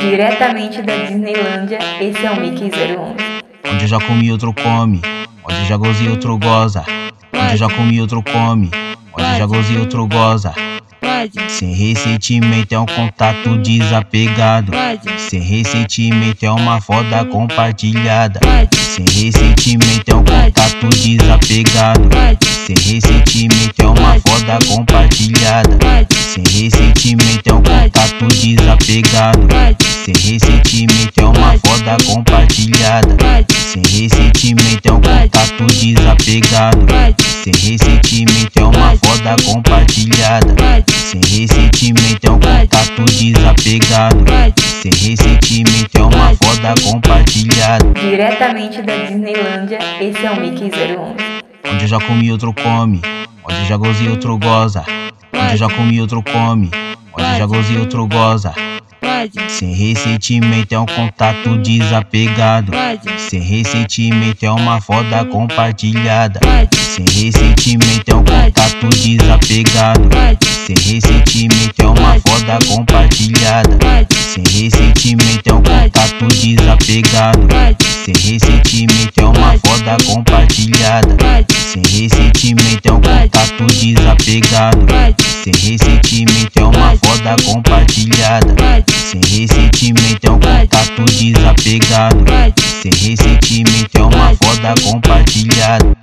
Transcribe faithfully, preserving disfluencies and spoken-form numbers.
Diretamente da Disneylândia, esse é o Mickey zero onze. Onde eu já comi, outro come. Onde eu já gozei, outro goza. Onde eu já comi, outro come. Onde eu já gozei, outro goza. Sem ressentimento é um contato desapegado. Sem ressentimento é uma foda compartilhada. Sem ressentimento é um contato desapegado. Sem ressentimento é uma foda compartilhada. Sem ressentimento é um contato desapegado. Sem ressentimento é uma foda compartilhada. Sem ressentimento é um contato desapegado. Sem ressentimento é uma foda compartilhada. Sem ressentimento é um contato desapegado. Sem ressentimento é uma foda compartilhada. Diretamente da Disneylândia, esse é o Mickey zero onze. Onde eu já comi, outro come. Onde eu já gozei, outro goza. Onde eu já comi, outro come. Onde eu já gozei, outro goza. Sem ressentimento é um contato desapegado. Sem ressentimento é uma foda compartilhada. Sem ressentimento é um contato desapegado. Sem ressentimento é uma foda compartilhada. Sem ressentimento é um contato desapegado. Sem ressentimento é uma foda compartilhada. Sem ressentimento é um contato desapegado. Sem ressentimento é uma foda compartilhada. Sem ressentimento é um contato desapegado. Sem ressentimento é uma foda compartilhada.